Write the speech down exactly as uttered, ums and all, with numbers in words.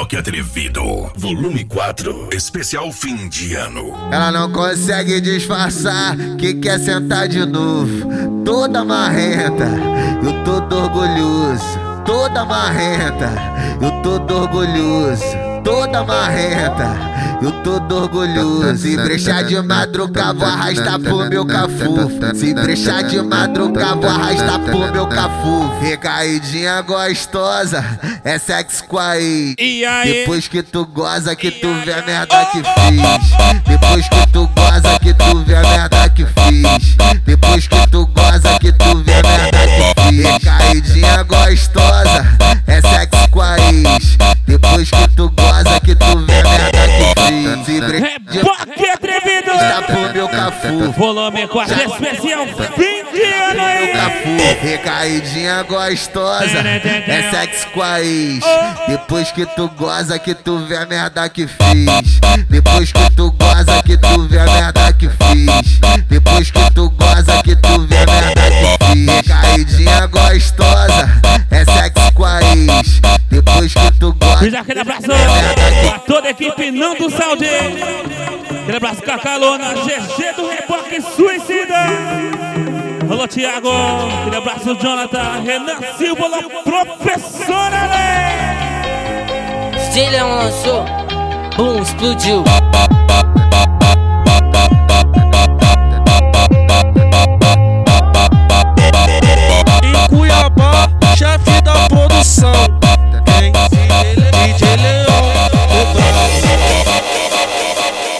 Rock Atrevido, volume quatro, especial fim de ano. Ela não consegue disfarçar que quer sentar de novo. Toda marrenta, eu todo orgulhoso. Toda marrenta, eu todo orgulhoso. Toda marrenta, eu todo orgulhoso. Se brechar de madruga, vou arrastar pro meu cafufo. Se brechar de madruga, vou arrastar pro meu cafufo. Recaidinha gostosa, é sexo com a ex. Depois que tu goza, que tu vê a merda que fiz. Depois que tu goza, que tu vê a merda que fiz. Depois que tu goza, que tu vê a merda que fiz. Recaidinha gostosa, é sexo com a ex. Depois que tu goza, que tu vê a merda que fiz. Se Rock Atrevido, tá pro meu cafu. volume quatro, especial fim de ano aí. Recaidinha gostosa, é sexo com a ex. Depois que tu goza, que tu vê a merda que fiz. Depois que tu goza, que tu vê a merda que fiz. Depois que tu goza, que tu vê a merda que fiz. Recaidinha gostosa, é sexo com a ex. Depois que tu goza, fiz aquele abraço pra toda a equipe não do Saúde. Aquele abraço Cacalona, G G do Reboque Suicida. Alô, Thiago. Aquele abraço, Jonathan. Renan Silva, professora Lê. Stile lançou, boom, explodiu.